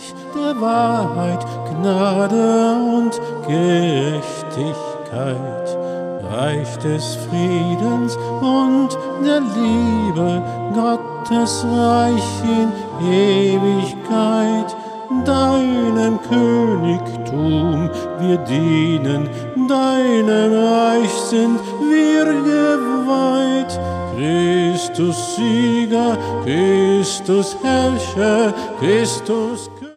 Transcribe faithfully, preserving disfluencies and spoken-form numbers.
der Wahrheit, Gnade und Gerechtigkeit, Reich des Friedens und der Liebe, Gottes Reich in Ewigkeit. Deinem Königtum wir dienen, deinem Reich sind wir geweiht. Christus Sieger, Christus Herrscher, Christus